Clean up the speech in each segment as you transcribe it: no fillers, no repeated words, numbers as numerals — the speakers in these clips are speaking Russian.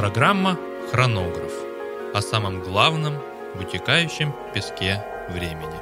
Программа «Хронограф» о самом главном в утекающем песке времени.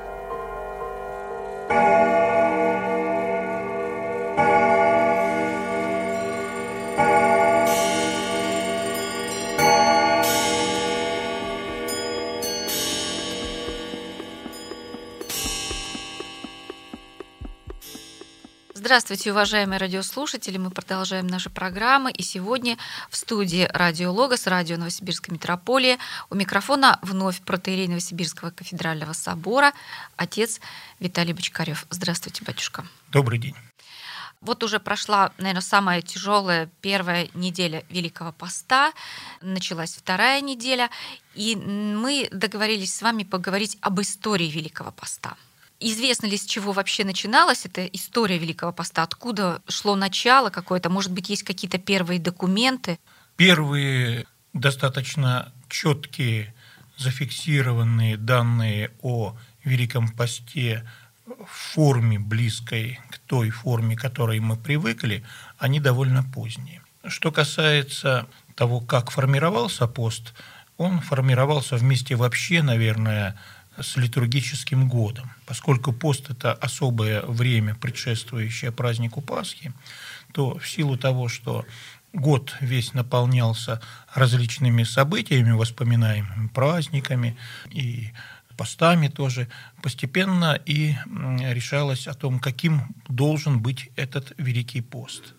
Здравствуйте, уважаемые радиослушатели! Мы продолжаем наши программы. И сегодня в студии Радио Логос, радио Новосибирской митрополии. У микрофона вновь протоиерей Новосибирского кафедрального собора, отец Виталий Бочкарев. Здравствуйте, батюшка. Добрый день. Вот уже прошла, наверное, самая тяжелая первая неделя Великого Поста, началась вторая неделя, и мы договорились с вами поговорить об истории Великого Поста. Известно ли, с чего вообще начиналась эта история Великого Поста? Откуда шло начало какое-то? Может быть, есть какие-то первые документы? Первые достаточно четкие, зафиксированные данные о Великом Посте в форме, близкой к той форме, к которой мы привыкли, они довольно поздние. Что касается того, как формировался пост, он формировался вместе вообще, наверное, с литургическим годом. Поскольку пост – это особое время, предшествующее празднику Пасхи, то в силу того, что год весь наполнялся различными событиями, воспоминаемыми праздниками и постами тоже, постепенно и решалось о том, каким должен быть этот Великий пост.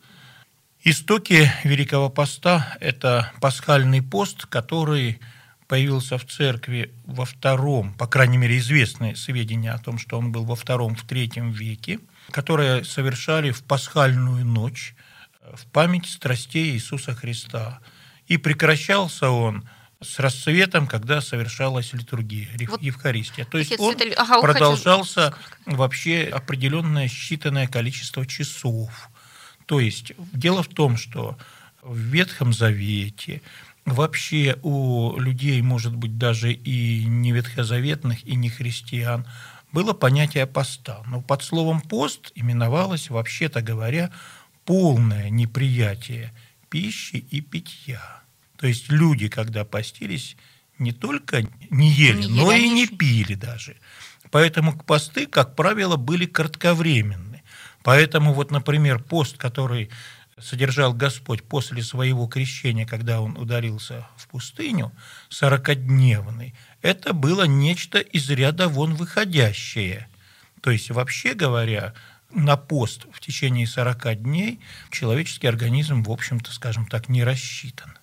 Истоки Великого Поста – это пасхальный пост, который появился в церкви во втором, по крайней мере, известны сведения о том, что он был во втором, в третьем веке, которые совершали в пасхальную ночь в память страстей Иисуса Христа. И прекращался он с рассветом, когда совершалась литургия, Евхаристия. То есть он продолжался вообще определенное считанное количество часов. То есть дело в том, что в Ветхом Завете вообще у людей, может быть, даже и не ветхозаветных, и не христиан, было понятие поста. Но под словом «пост» именовалось, вообще-то говоря, полное неприятие пищи и питья. То есть люди, когда постились, не только не ели, но и не пили даже. Поэтому посты, как правило, были кратковременны. Поэтому вот, например, пост, который содержал Господь после своего крещения, когда он удалился в пустыню, 40-дневный, это было нечто из ряда вон выходящее. То есть, вообще говоря, на пост в течение 40 дней человеческий организм, в общем-то, скажем так, не рассчитан.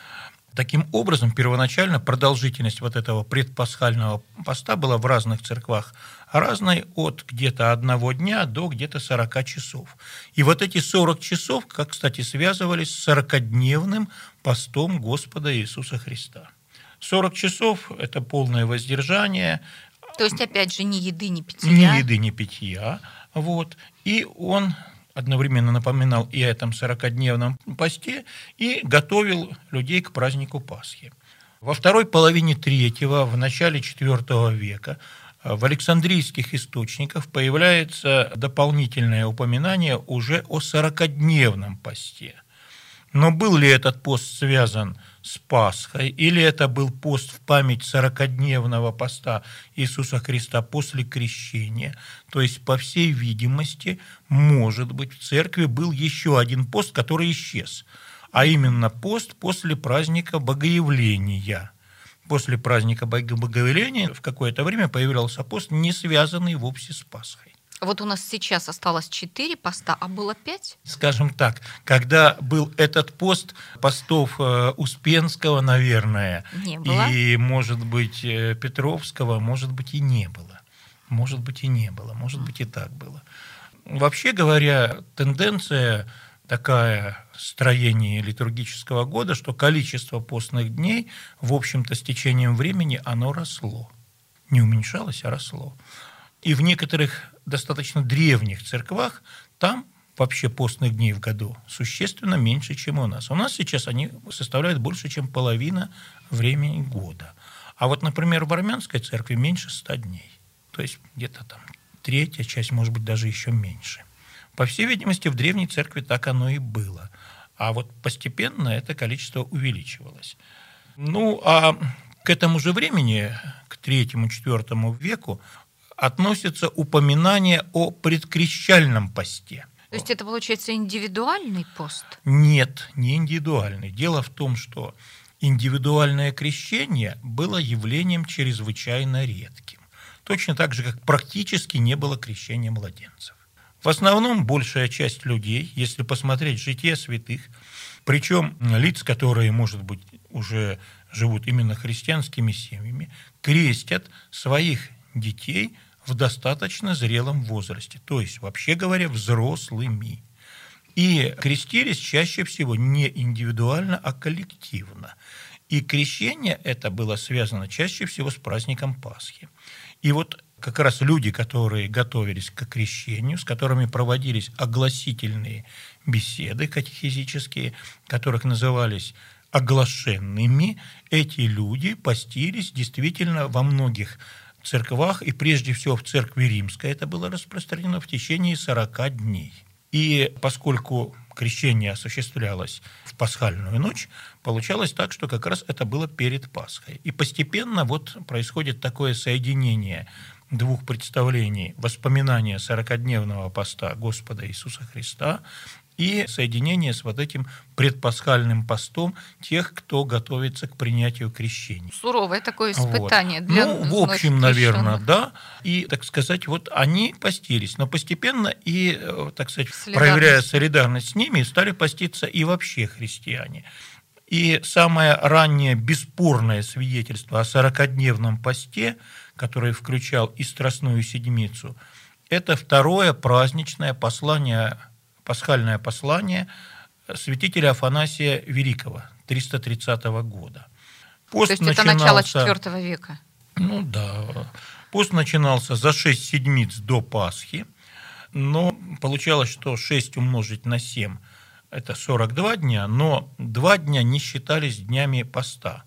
Таким образом, первоначально продолжительность вот этого предпасхального поста была в разных церквах разной, от где-то 1 дня до где-то 40 часов. И вот эти 40 часов, как, кстати, связывались с 40-дневным постом Господа Иисуса Христа. 40 часов – это полное воздержание. То есть, опять же, ни еды, ни питья. Ни еды, ни питья. Вот. И он одновременно напоминал и о этом 40-дневном посте, и готовил людей к празднику Пасхи. Во второй половине III, в начале IV века в александрийских источниках появляется дополнительное упоминание уже о 40-дневном посте. Но был ли этот пост связан с Пасхой, или это был пост в память 40-дневного поста Иисуса Христа после крещения? То есть, по всей видимости, может быть, в церкви был еще один пост, который исчез, а именно пост после праздника Богоявления. После праздника Богоявления в какое-то время появлялся пост, не связанный вовсе с Пасхой. Вот у нас сейчас осталось 4 поста, а было 5? Скажем так, когда был этот пост, постов Успенского, наверное, не было. И, может быть, Петровского, может быть, и не было. Может быть, и не было, может быть, и так было. Вообще говоря, тенденция такая строение литургического года, что количество постных дней, в общем-то, с течением времени оно росло. Не уменьшалось, а росло. И в некоторых достаточно древних церквах там вообще постных дней в году существенно меньше, чем у нас. У нас сейчас они составляют больше, чем половина времени года. А вот, например, в армянской церкви меньше 100 дней. То есть где-то там третья часть, может быть, даже еще меньше. По всей видимости, в древней церкви так оно и было. А вот постепенно это количество увеличивалось. Ну, а к этому же времени, к III-IV веку, относится упоминание о предкрещальном посте. То есть это, получается, индивидуальный пост? Нет, не индивидуальный. Дело в том, что индивидуальное крещение было явлением чрезвычайно редким. Точно так же, как практически не было крещения младенцев. В основном большая часть людей, если посмотреть жития святых, причем лиц, которые, может быть, уже живут именно христианскими семьями, крестят своих детей в достаточно зрелом возрасте, то есть, вообще говоря, взрослыми. И крестились чаще всего не индивидуально, а коллективно. И крещение это было связано чаще всего с праздником Пасхи. И вот как раз люди, которые готовились к крещению, с которыми проводились огласительные беседы катехизические, которых назывались оглашенными, эти люди постились действительно во многих церквах, и прежде всего в церкви римской это было распространено в течение 40 дней. И поскольку крещение осуществлялось в пасхальную ночь, получалось так, что как раз это было перед Пасхой. И постепенно вот происходит такое соединение двух представлений: воспоминания 40-дневного поста Господа Иисуса Христа и соединение с вот этим предпасхальным постом тех, кто готовится к принятию крещения. Суровое такое испытание для в общем, наверное, да. И, так сказать, вот они постились. Но постепенно и, так сказать, проявляя солидарность с ними, стали поститься и вообще христиане. И самое раннее бесспорное свидетельство о 40-дневном посте, которое включал и Страстную Седмицу, это второе праздничное послание, пасхальное послание святителя Афанасия Великого 330 года. Пост То есть это начало IV века? Ну да. Пост начинался за 6 седмиц до Пасхи, но получалось, что 6 умножить на 7 – это 42 дня, но 2 дня не считались днями поста.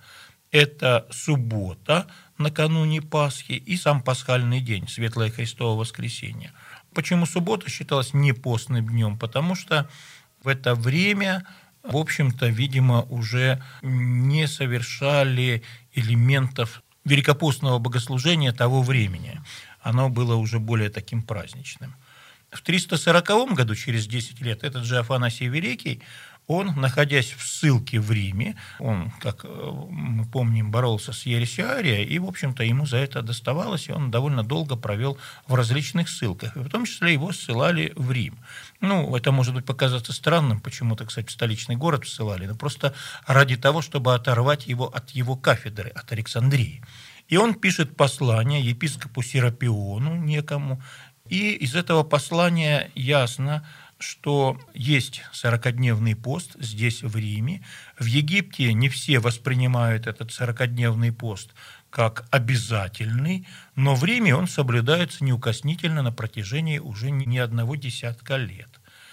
Это суббота накануне Пасхи и сам пасхальный день, Светлое Христово воскресенье. Почему суббота считалась не постным днем? Потому что в это время, в общем-то, видимо, уже не совершали элементов великопостного богослужения того времени. Оно было уже более таким праздничным. В 340 году, через 10 лет, этот же Афанасий Великий, он, находясь в ссылке в Риме, он, как мы помним, боролся с ересью Ария, и, в общем-то, ему за это доставалось, и он довольно долго провел в различных ссылках, и в том числе его ссылали в Рим. Ну, это может быть показаться странным, почему-то, кстати, в столичный город ссылали, но просто ради того, чтобы оторвать его от его кафедры, от Александрии. И он пишет послание епископу Серапиону некому, и из этого послания ясно, что есть 40-дневный пост здесь, в Риме. В Египте не все воспринимают этот 40-дневный пост как обязательный, но в Риме он соблюдается неукоснительно на протяжении уже не одного десятка лет.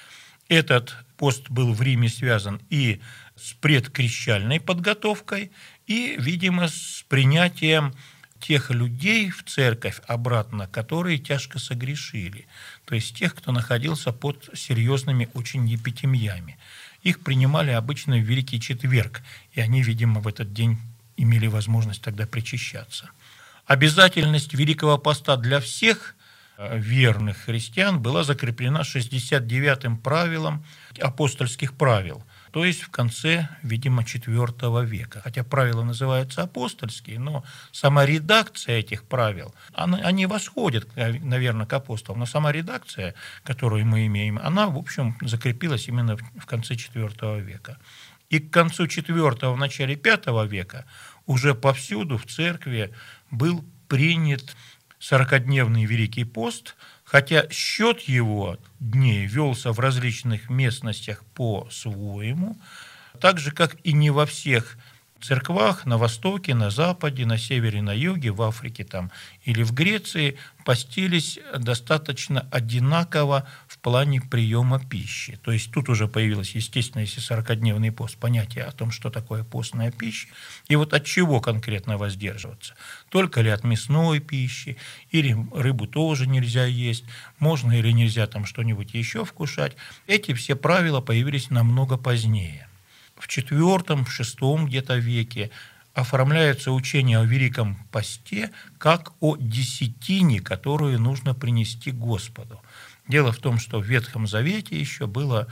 Этот пост был в Риме связан и с предкрещальной подготовкой, и, видимо, с принятием тех людей в церковь обратно, которые тяжко согрешили, то есть тех, кто находился под серьезными очень епитемиями. Их принимали обычно в Великий Четверг, и они, видимо, в этот день имели возможность тогда причащаться. Обязательность Великого Поста для всех верных христиан была закреплена 69-м правилом апостольских правил, то есть в конце, видимо, IV века. Хотя правила называются апостольские, но сама редакция этих правил, они восходят, наверное, к апостолам, но сама редакция, которую мы имеем, она, в общем, закрепилась именно в конце IV века. И к концу IV, в начале V века уже повсюду в церкви был принят 40-дневный Великий пост, хотя счет его дней велся в различных местностях по-своему, так же, как и не во всех церквах на Востоке, на Западе, на Севере, на Юге, в Африке там, или в Греции постились достаточно одинаково в плане приема пищи. То есть тут уже появилось, естественно, если 40-дневный пост, понятие о том, что такое постная пища, и вот от чего конкретно воздерживаться. Только ли от мясной пищи, или рыбу тоже нельзя есть, можно или нельзя там что-нибудь еще вкушать. Эти все правила появились намного позднее. В IV, в VI где-то веке оформляется учение о Великом Посте как о десятине, которую нужно принести Господу. Дело в том, что в Ветхом Завете еще было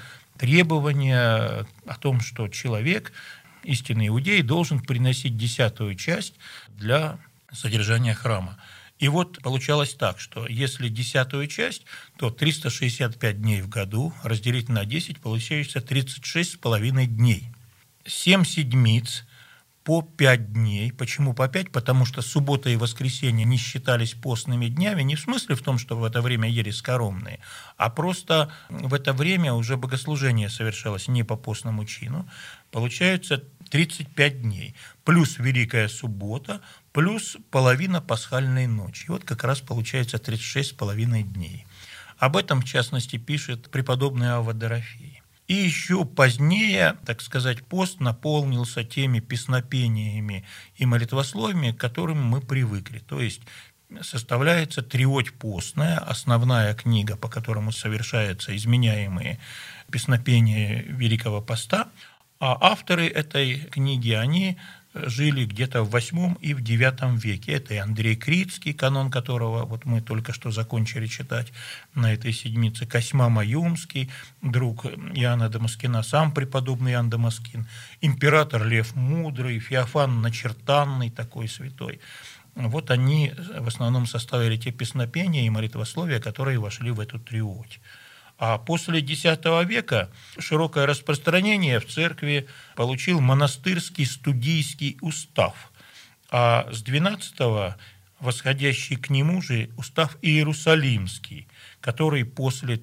требование о том, что человек, истинный иудей, должен приносить 10-ю часть для содержания храма. И вот получалось так, что если 10-ю часть, то 365 дней в году разделить на 10, получается 36,5 дней. 7 седмиц по 5 дней. Почему по 5? Потому что суббота и воскресенье не считались постными днями, не в смысле в том, что в это время ели скоромные, а просто в это время уже богослужение совершалось не по постному чину. Получается 35 дней, плюс Великая суббота, плюс половина пасхальной ночи. И вот как раз получается 36,5 дней. Об этом, в частности, пишет преподобный Авва Дорофей. И еще позднее, так сказать, пост наполнился теми песнопениями и молитвословиями, к которым мы привыкли. То есть составляется триоть постная, основная книга, по которому совершаются изменяемые песнопения Великого Поста. А авторы этой книги, они жили где-то в VIII и в IX веке. Это и Андрей Критский, канон которого вот мы только что закончили читать на этой седмице, Косьма Маюмский, друг Иоанна Дамаскина, сам преподобный Иоанн Дамаскин, император Лев Мудрый, Феофан Начертанный, такой святой. Вот они в основном составили те песнопения и молитвословия, которые вошли в эту триоть. А после X века широкое распространение в церкви получил монастырский студийский устав, а с XII восходящий к нему же устав Иерусалимский, который после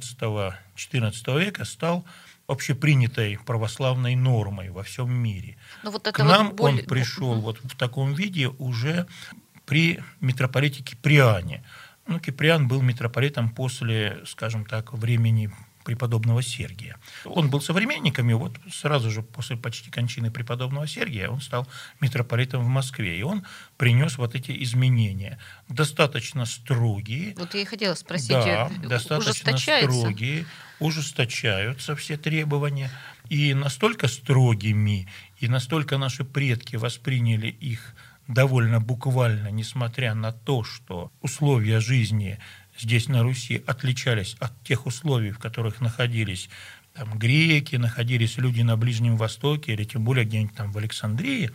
XIII-XIV века стал общепринятой православной нормой во всем мире. К нам он пришел вот в таком виде уже при митрополите Киприане. Киприан был митрополитом после, скажем так, времени преподобного Сергия. Он был современником, и вот сразу же после почти кончины преподобного Сергия он стал митрополитом в Москве, и он принес вот эти изменения. Достаточно строгие. Вот я и хотела спросить, да, достаточно строгие, ужесточаются все требования, и настолько строгими, и настолько наши предки восприняли их довольно буквально, несмотря на то, что условия жизни здесь на Руси отличались от тех условий, в которых находились там греки, находились люди на Ближнем Востоке, или тем более где-нибудь там в Александрии,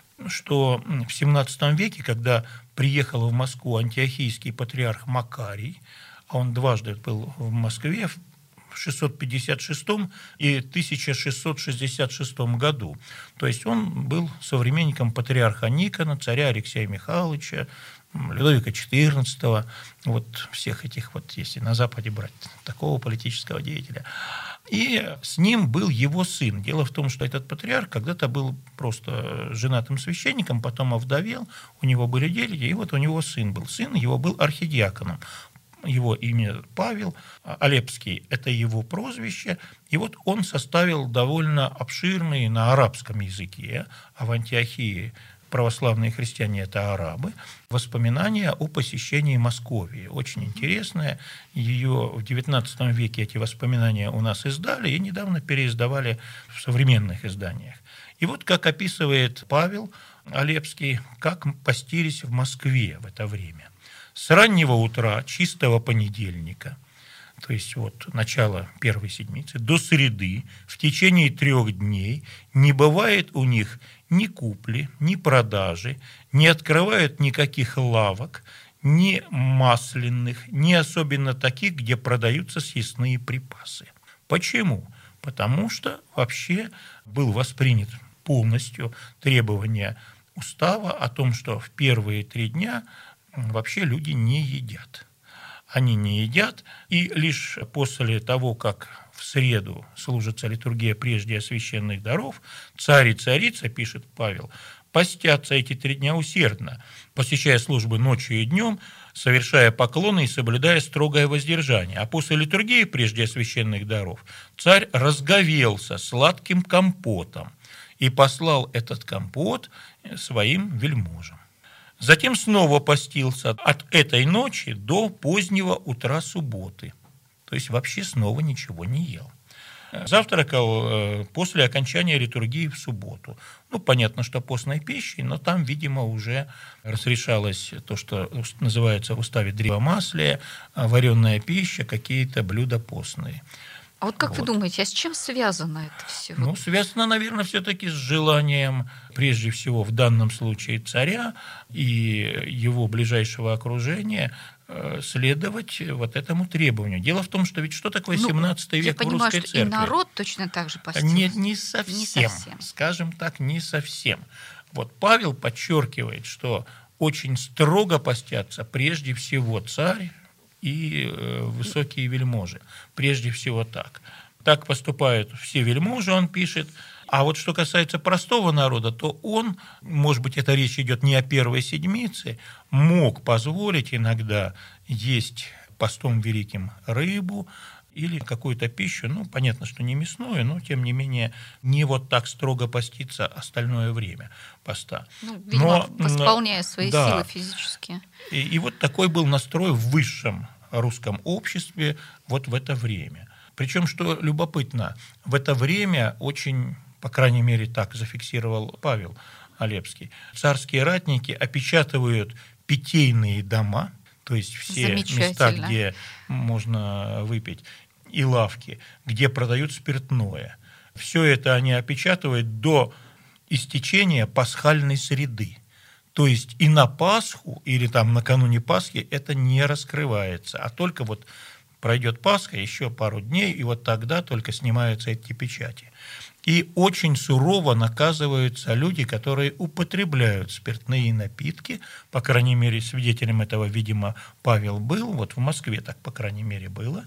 что в XVII веке, когда приехал в Москву антиохийский патриарх Макарий, а он дважды был в Москве, в 656 и 1666 году. То есть он был современником патриарха Никона, царя Алексея Михайловича, Людовика XIV, вот всех этих, вот если на Западе брать такого политического деятеля. И с ним был его сын. Дело в том, что этот патриарх когда-то был просто женатым священником, потом овдовел, у него были дети, и вот у него сын был. Сын его был архидиаконом. Его имя Павел Алепский, это его прозвище. И вот он составил довольно обширные на арабском языке, а в Антиохии православные христиане – это арабы, воспоминания о посещении Московии. Очень интересное. Ее в XIX веке эти воспоминания у нас издали и недавно переиздавали в современных изданиях. И вот как описывает Павел Алепский, как постились в Москве в это время. С раннего утра, чистого понедельника, то есть вот начало первой седмицы, до среды, в течение 3 дней не бывает у них ни купли, ни продажи, не открывают никаких лавок, ни масляных, ни особенно таких, где продаются съестные припасы. Почему? Потому что вообще был воспринят полностью требование устава о том, что в первые 3 дня вообще люди не едят. Они не едят, и лишь после того, как в среду служится литургия прежде священных даров, царь и царица, пишет Павел, постятся эти 3 дня усердно, посещая службы ночью и днем, совершая поклоны и соблюдая строгое воздержание. А после литургии, прежде священных даров, царь разговелся сладким компотом и послал этот компот своим вельможам. Затем снова постился от этой ночи до позднего утра субботы. То есть вообще снова ничего не ел. Завтракал после окончания литургии в субботу. Понятно, что постной пищей, но там, видимо, уже разрешалось то, что называется в уставе древомаслие, вареная пища, какие-то блюда постные. А вот как вы думаете, а с чем связано это все? Связано, наверное, все-таки с желанием, прежде всего, в данном случае царя и его ближайшего окружения следовать вот этому требованию. Дело в том, что ведь что такое 17 век в русской церкви? И народ точно так же постился. Не совсем. Скажем так, не совсем. Вот Павел подчеркивает, что очень строго постятся прежде всего царь и высокие вельможи. Прежде всего так. Так поступают все вельможи, он пишет. А вот что касается простого народа, то он, может быть, это речь идет не о первой седмице, мог позволить иногда есть постом великим рыбу или какую-то пищу, понятно, что не мясную, но, тем не менее, не вот так строго поститься остальное время поста. Видимо, восполняя свои силы физические. И вот такой был настрой в высшем русском обществе вот в это время. Причем, что любопытно, в это время очень, по крайней мере, так зафиксировал Павел Алепский, царские ратники опечатывают питейные дома, то есть все места, где можно выпить, и лавки, где продают спиртное. Все это они опечатывают до истечения пасхальной среды. То есть и на Пасху, или там накануне Пасхи это не раскрывается, а только вот пройдет Пасха, еще пару дней, и вот тогда только снимаются эти печати. И очень сурово наказываются люди, которые употребляют спиртные напитки. По крайней мере, свидетелем этого, видимо, Павел был. Вот в Москве так, по крайней мере, было.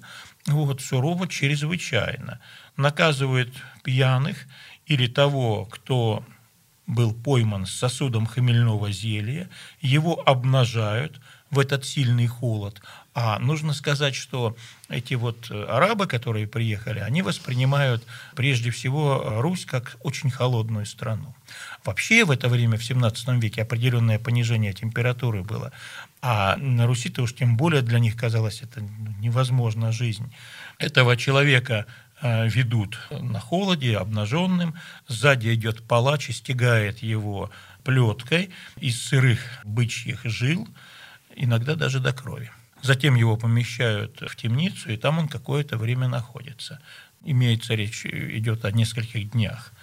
Сурово чрезвычайно. Наказывают пьяных или того, кто был пойман с сосудом хмельного зелья. Его обнажают в этот сильный холод. А нужно сказать, что эти арабы, которые приехали, они воспринимают прежде всего Русь как очень холодную страну. Вообще в это время, в 17 веке, определенное понижение температуры было. А на Руси-то уж тем более для них казалось это невозможна жизнь. Этого человека ведут на холоде, обнаженным. Сзади идет палач и стягает его плеткой из сырых бычьих жил, иногда даже до крови. Затем его помещают в темницу, и там он какое-то время находится. Имеется речь, идет о нескольких днях.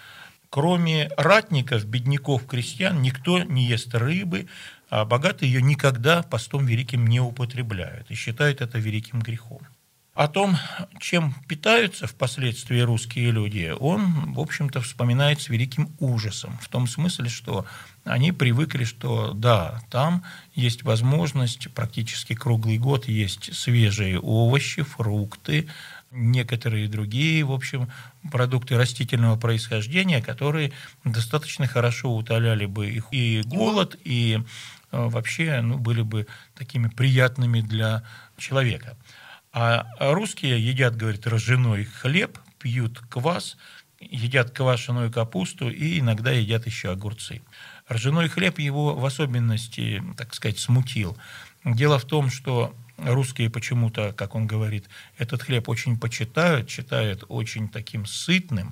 Кроме ратников, бедняков, крестьян, никто не ест рыбы, а богатые ее никогда постом великим не употребляют и считают это великим грехом. О том, чем питаются впоследствии русские люди, он, в общем-то, вспоминает с великим ужасом. В том смысле, что они привыкли, что да, там есть возможность практически круглый год есть свежие овощи, фрукты, некоторые другие, в общем, продукты растительного происхождения, которые достаточно хорошо утоляли бы их и голод, и вообще были бы такими приятными для человека. А русские едят, говорит, ржаной хлеб, пьют квас, едят квашеную капусту и иногда едят еще огурцы. Ржаной хлеб его в особенности, так сказать, смутил. Дело в том, что русские почему-то, как он говорит, этот хлеб очень почитают, считают очень таким сытным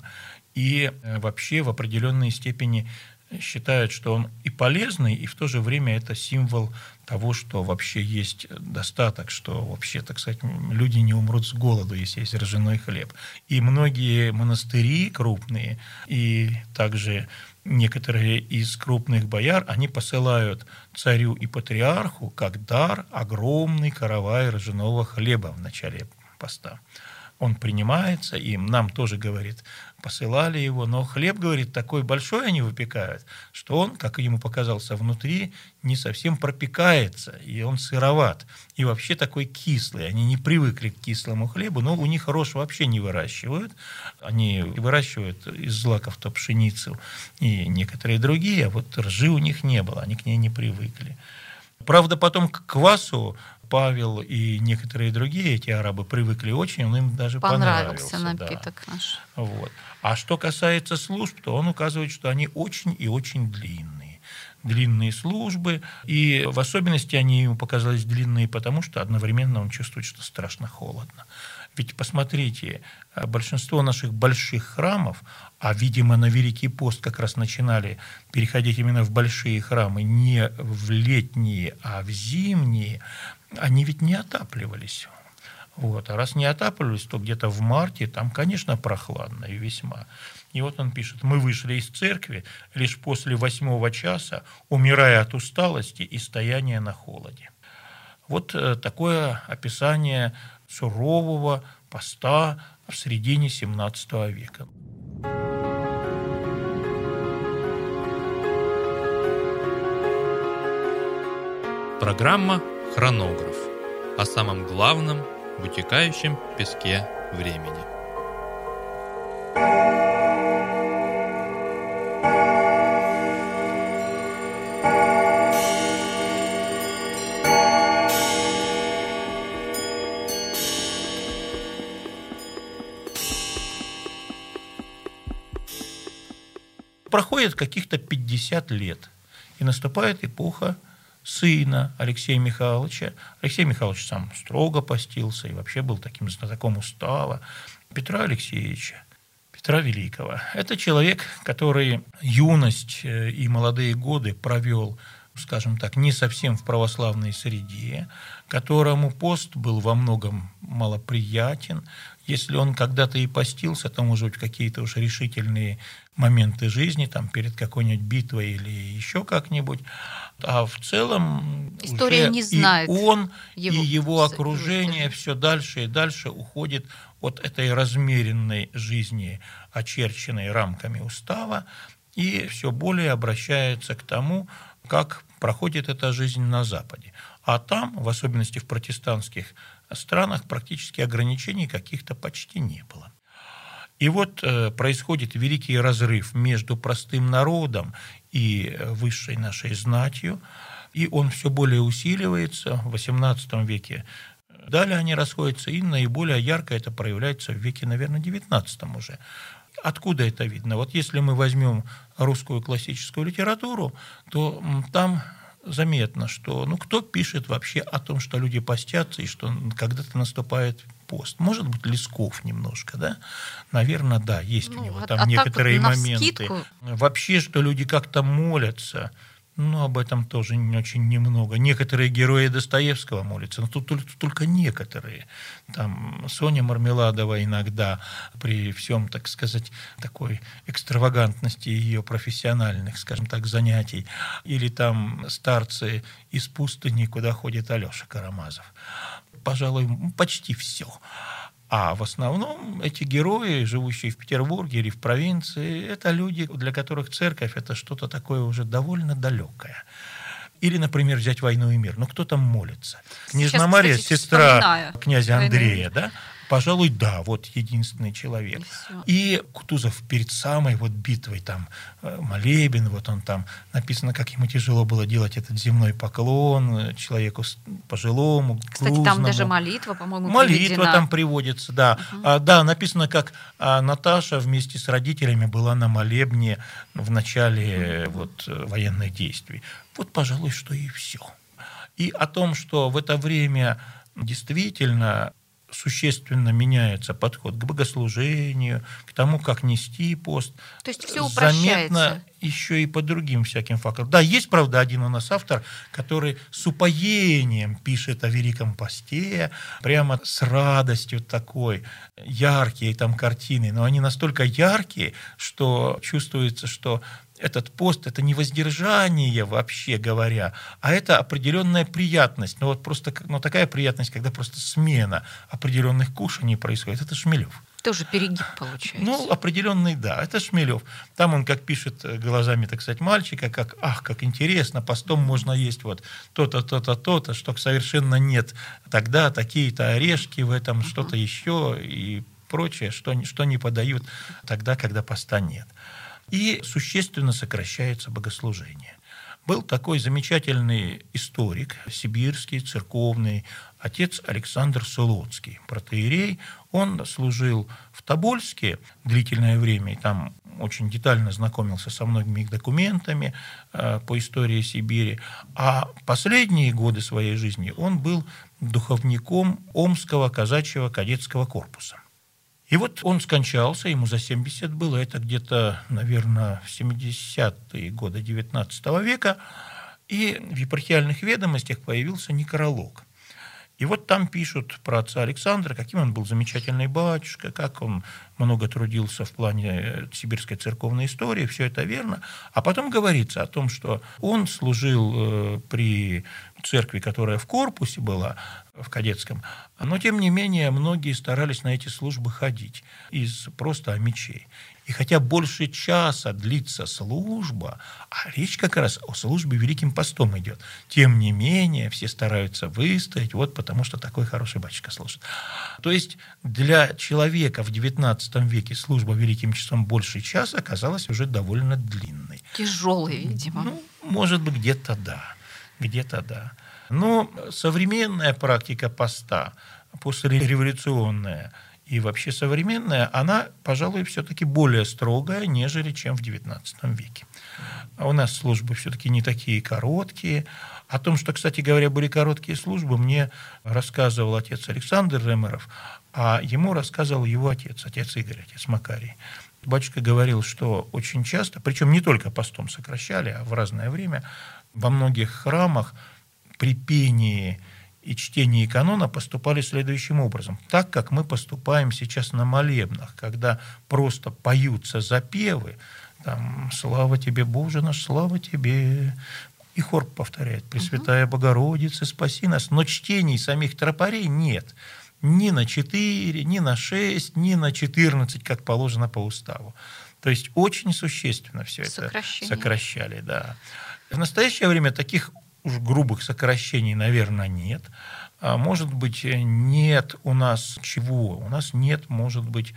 и вообще в определенной степени считают, что он и полезный, и в то же время это символ того, что вообще есть достаток, что вообще, так сказать, люди не умрут с голоду, если есть ржаной хлеб. И многие монастыри крупные, и также некоторые из крупных бояр, они посылают царю и патриарху как дар огромный каравай ржаного хлеба в начале поста. он принимается, и нам тоже, говорит, посылали его, но хлеб, говорит, такой большой они выпекают, что он, как ему показался, внутри не совсем пропекается, и он сыроват, и вообще такой кислый. Они не привыкли к кислому хлебу, но у них рожь вообще не выращивают. Они выращивают из злаков-то пшеницу и некоторые другие, а вот ржи у них не было, они к ней не привыкли. Правда, потом к квасу Павел и некоторые другие эти арабы привыкли очень, он им даже понравился напиток наш. Вот. А что касается служб, то он указывает, что они очень и очень длинные службы, и в особенности они ему показались длинные, потому что одновременно он чувствует, что страшно холодно. Ведь посмотрите, большинство наших больших храмов, а, видимо, на Великий пост как раз начинали переходить именно в большие храмы, не в летние, а в зимние, они ведь не отапливались. Вот. А раз не отапливались, то где-то в марте там, конечно, прохладно и весьма. И вот он пишет: «Мы вышли из церкви лишь после 8 часа, умирая от усталости и стояния на холоде». Вот такое описание сурового поста в середине XVII века. Программа «Хронограф» о самом главном в утекающем песке времени. Проходит каких-то 50 лет, и наступает эпоха сына Алексея Михайловича. Алексей Михайлович сам строго постился и вообще был таким знатоком устава. Петра Алексеевича, Петра Великого. Это человек, который юность и молодые годы провел, скажем так, не совсем в православной среде, которому пост был во многом малоприятен. Если он когда-то и постился, то, может быть, какие-то уж решительные моменты жизни, там, перед какой-нибудь битвой или еще как-нибудь. А в целом история уже не знает и он, и его окружение все дальше и дальше уходит от этой размеренной жизни, очерченной рамками устава, и все более обращается к тому, как проходит эта жизнь на Западе. А там, в особенности в протестантских странах, практически ограничений каких-то почти не было. И вот происходит великий разрыв между простым народом и высшей нашей знатью, и он все более усиливается в XVIII веке. Далее они расходятся, и наиболее ярко это проявляется в веке, наверное, XIX уже. Откуда это видно? Вот если мы возьмем русскую классическую литературу, то там заметно, что кто пишет вообще о том, что люди постятся и что когда-то наступает пост. Может быть, Лесков немножко, да? Наверное, да, есть у него там некоторые моменты. Вообще, что люди как-то молятся, об этом тоже очень немного. Некоторые герои Достоевского молятся, но тут только некоторые. Там Соня Мармеладова иногда при всем, так сказать, такой экстравагантности ее профессиональных, скажем так, занятий, или там старцы из пустыни, куда ходит Алеша Карамазов. Пожалуй, почти все. А в основном эти герои, живущие в Петербурге или в провинции, это люди, для которых церковь – это что-то такое уже довольно далекое. Или, например, взять «Войну и мир». Кто там молится? Княжна Мария, сестра князя Андрея, да? Пожалуй, да, вот единственный человек. И Кутузов перед самой битвой, там, молебен, он там, написано, как ему тяжело было делать этот земной поклон человеку пожилому, кстати, грузному. Там даже молитва, по-моему, молитва приведена. Там приводится, да. Угу. Да, написано, как Наташа вместе с родителями была на молебне в начале военных действий. Пожалуй, что и все. И о том, что в это время действительно существенно меняется подход к богослужению, к тому, как нести пост. То есть все упрощается. Заметно еще и по другим всяким факторам. Да, есть, правда, один у нас автор, который с упоением пишет о Великом посте, прямо с радостью такой, яркие там картины, но они настолько яркие, что чувствуется, что этот пост – это не воздержание, вообще говоря, а это определенная приятность. Ну, вот просто такая приятность, когда просто смена определенных кушаний происходит. Это Шмелев. Тоже перегиб получается. Ну, определенный, да, это Шмелев. Там он, как пишет глазами, так сказать, мальчика, как интересно, постом можно есть вот то-то, то-то, то-то, что совершенно нет тогда, такие-то орешки в этом, что-то еще и прочее, что не подают тогда, когда поста нет. И существенно сокращается богослужение. Был такой замечательный историк, сибирский, церковный, отец Александр Сулоцкий, протоиерей. Он служил в Тобольске длительное время, и там очень детально знакомился со многими их документами по истории Сибири. А последние годы своей жизни он был духовником Омского казачьего кадетского корпуса. И вот он скончался, ему за 70 было, это где-то, наверное, в 70-е годы XIX века, и в епархиальных ведомостях появился некролог. И вот там пишут про отца Александра, каким он был замечательный батюшка, как он много трудился в плане сибирской церковной истории, все это верно. А потом говорится о том, что он служил при церкви, которая в корпусе была, в кадетском, но, тем не менее, многие старались на эти службы ходить из просто мечей. И хотя больше часа длится служба, а речь как раз о службе Великим постом идет, тем не менее все стараются выстоять, вот потому что такой хороший батюшка служит. То есть для человека в XIX веке служба Великим часом больше часа оказалась уже довольно длинной. Тяжелый, видимо. Ну, может быть, где-то да. Но современная практика поста, послереволюционная и вообще современная, она, пожалуй, все-таки более строгая, нежели чем в XIX веке. А у нас службы все-таки не такие короткие. О том, что, кстати говоря, были короткие службы, мне рассказывал отец Александр Ремеров, а ему рассказывал его отец Игорь, отец Макарий. Батюшка говорил, что очень часто, причем не только постом сокращали, а в разное время, во многих храмах при пении и чтении канона поступали следующим образом. Так, как мы поступаем сейчас на молебнах, когда просто поются запевы, там «Слава тебе, Боже наш, слава тебе», и хор повторяет «Пресвятая Богородица, спаси нас», но чтений самих тропарей нет. Ни на 4, ни на 6, ни на 14, как положено по уставу. То есть очень существенно все это сокращали. Да. В настоящее время таких уж грубых сокращений, наверное, нет. Может быть, нет у нас чего? У нас нет, может быть,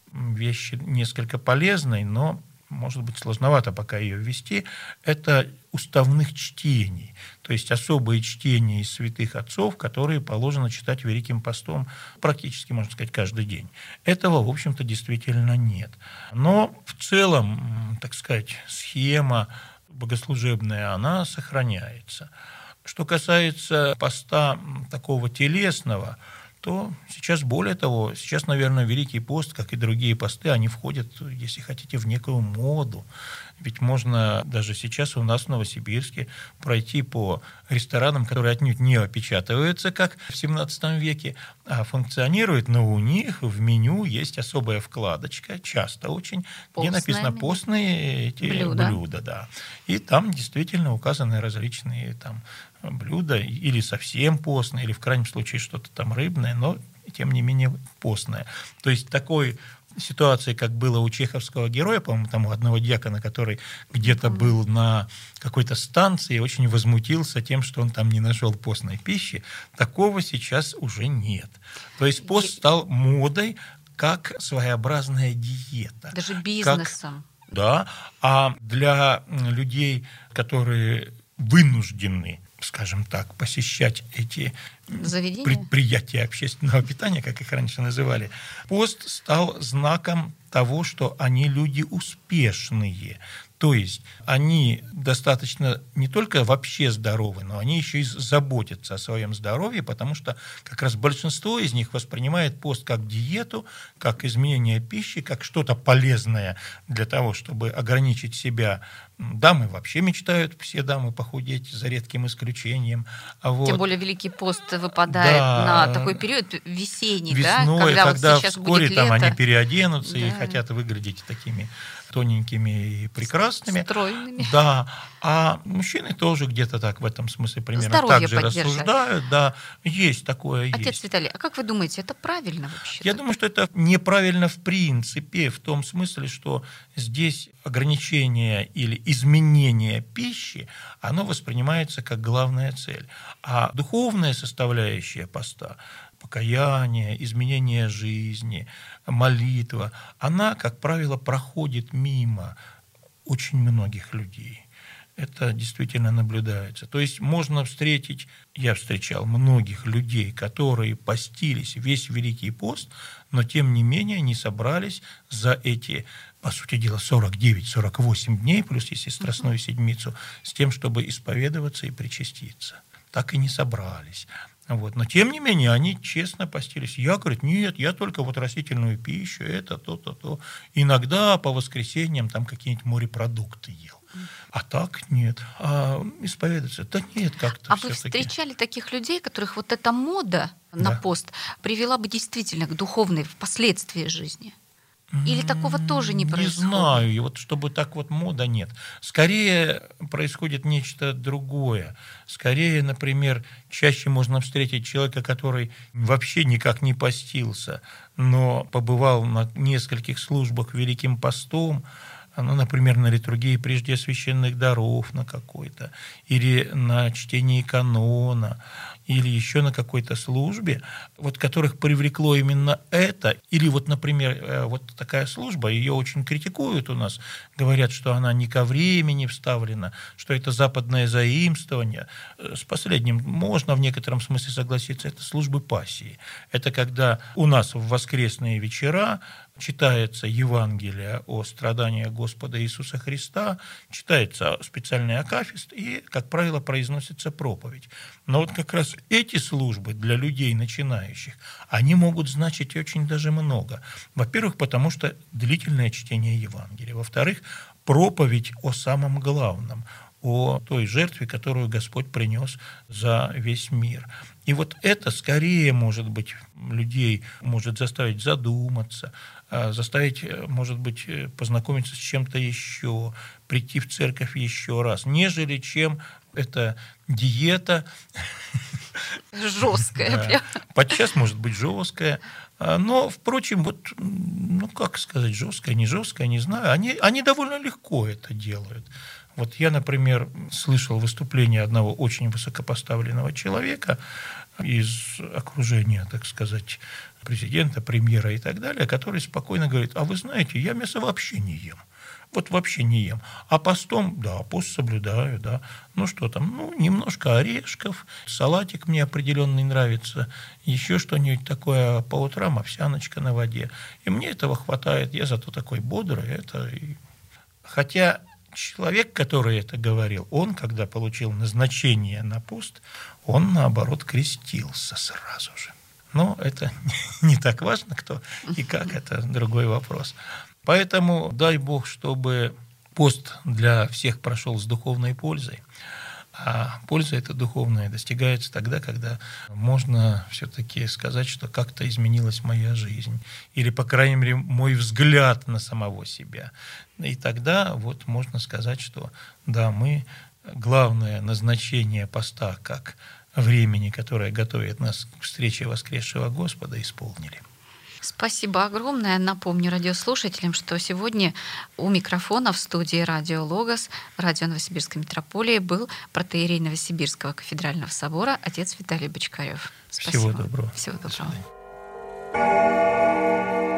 вещи несколько полезной, но, может быть, сложновато пока ее ввести. Это уставных чтений, то есть особые чтения из святых отцов, которые положено читать Великим постом практически, можно сказать, каждый день. Этого, в общем-то, действительно нет. Но в целом, так сказать, схема богослужебная, она сохраняется. Что касается поста такого телесного, то сейчас, более того, сейчас, наверное, Великий пост, как и другие посты, они входят, если хотите, в некую моду. Ведь можно даже сейчас у нас в Новосибирске пройти по ресторанам, которые отнюдь не опечатываются, как в XVII веке, а функционируют, но у них в меню есть особая вкладочка, часто очень, где написано «постные эти блюда». Да. И там действительно указаны различные там блюда, или совсем постные, или в крайнем случае что-то там рыбное, но тем не менее постное. То есть такой ситуации, как было у чеховского героя, по-моему, там у одного дьякона, который где-то был на какой-то станции и очень возмутился тем, что он там не нашел постной пищи, такого сейчас уже нет. То есть пост стал модой, как своеобразная диета. Даже бизнесом. Да, а для людей, которые вынуждены, скажем так, посещать эти предприятия общественного питания, как их раньше называли, пост стал знаком того, что они люди успешные. То есть они достаточно не только вообще здоровы, но они еще и заботятся о своем здоровье, потому что как раз большинство из них воспринимает пост как диету, как изменение пищи, как что-то полезное для того, чтобы ограничить себя Дамы вообще мечтают, все дамы, похудеть, за редким исключением. Тем более Великий пост выпадает на такой период весенний, весной, да? когда сейчас вскоре будет там лето. они переоденутся и хотят выглядеть такими тоненькими и прекрасными. Стройными. Да. А мужчины тоже где-то так в этом смысле примерно Здоровье так же поддержать. рассуждают. Да, есть такое. Отец есть. Виталий, а как вы думаете, это правильно вообще? Я думаю, что это неправильно в принципе, в том смысле, что здесь ограничение или изменение пищи, оно воспринимается как главная цель. А духовная составляющая поста, покаяние, изменение жизни, молитва, она, как правило, проходит мимо очень многих людей. Это действительно наблюдается. То есть можно встретить, я встречал многих людей, которые постились весь Великий пост, но тем не менее не собрались за эти, по сути дела, 49-48 дней, плюс если Страстную Седмицу, с тем, чтобы исповедоваться и причаститься. Так и не собрались. Вот. Но тем не менее они честно постились. Я, говорю, нет, я только вот растительную пищу, это то. Иногда по воскресеньям там какие-нибудь морепродукты ел. А так нет. А исповедаться? Да нет, как-то А вы всё-таки. встречали таких людей, которых вот эта мода на пост привела бы действительно к духовной впоследствии жизни? Или такого тоже не происходит? Не знаю, и вот чтобы так вот мода нет. Скорее происходит нечто другое. Скорее, например, чаще можно встретить человека, который вообще никак не постился, но побывал на нескольких службах Великим постом, ну, например, на литургии прежде священных даров на какой-то, или на чтении канона, или еще на какой-то службе, вот которых привлекло именно это, или вот, например, вот такая служба, ее очень критикуют у нас, говорят, что она не ко времени вставлена, что это западное заимствование. С последним можно в некотором смысле согласиться, это службы пассии. Это когда у нас в воскресные вечера читается Евангелие о страданиях Господа Иисуса Христа, читается специальный акафист и, как правило, произносится проповедь. Но вот как раз эти службы для людей начинающих, они могут значить очень даже много. Во-первых, потому что длительное чтение Евангелия. Во-вторых, проповедь о самом главном, о той жертве, которую Господь принес за весь мир. И вот это скорее, может быть, людей может заставить задуматься, заставить, может быть, познакомиться с чем-то еще, прийти в церковь еще раз, нежели чем эта диета. Жесткая. Да. Подчас может быть жесткая. Но, впрочем, вот, ну, как сказать, жесткая, не жесткая, не знаю. Они довольно легко это делают. Вот я, например, слышал выступление одного очень высокопоставленного человека из окружения, так сказать, президента, премьера и так далее, который спокойно говорит: а вы знаете, я мясо вообще не ем. Вот вообще не ем. А постом, да, пост соблюдаю, да. Ну что там, ну немножко орешков, салатик мне определенный нравится, еще что-нибудь такое, по утрам овсяночка на воде. И мне этого хватает, я зато такой бодрый. Хотя человек, который это говорил, он, когда получил назначение на пост, он, наоборот, крестился сразу же. Но это не так важно, кто и как, это другой вопрос. Поэтому дай Бог, чтобы пост для всех прошел с духовной пользой. А польза эта духовная достигается тогда, когда можно все-таки сказать, что как-то изменилась моя жизнь. Или, по крайней мере, мой взгляд на самого себя. И тогда вот можно сказать, что да, мы главное назначение поста как времени, которое готовит нас к встрече воскресшего Господа, исполнили. Спасибо огромное. Напомню радиослушателям, что сегодня у микрофона в студии «Радио Логос», радио Новосибирской митрополии, был протоиерей Новосибирского кафедрального собора отец Виталий Бочкарев. Спасибо. Всего доброго. Всего доброго. До свидания.